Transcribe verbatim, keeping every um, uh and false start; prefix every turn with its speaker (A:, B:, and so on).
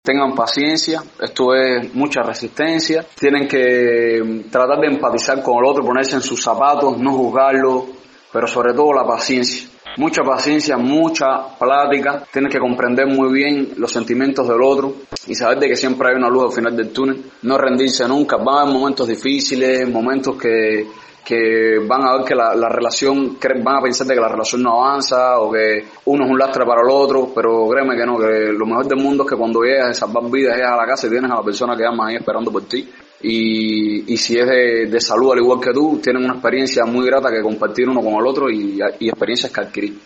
A: Tengan paciencia, esto es mucha resistencia, tienen que tratar de empatizar con el otro, ponerse en sus zapatos, no juzgarlo, pero sobre todo la paciencia. Mucha paciencia, mucha plática, tienen que comprender muy bien los sentimientos del otro y saber de que siempre hay una luz al final del túnel, no rendirse nunca. Van a haber momentos difíciles, momentos que, que van a ver que la, la relación, van a pensar de que la relación no avanza o que uno es un lastre para el otro, pero créeme que no, que lo mejor del mundo es que cuando llegas a salvar vidas, llegas a la casa y tienes a la persona que amas ahí esperando por ti. Y, y si es de, de salud al igual que tú, tienen una experiencia muy grata que compartir uno con el otro y, y experiencias que adquirir.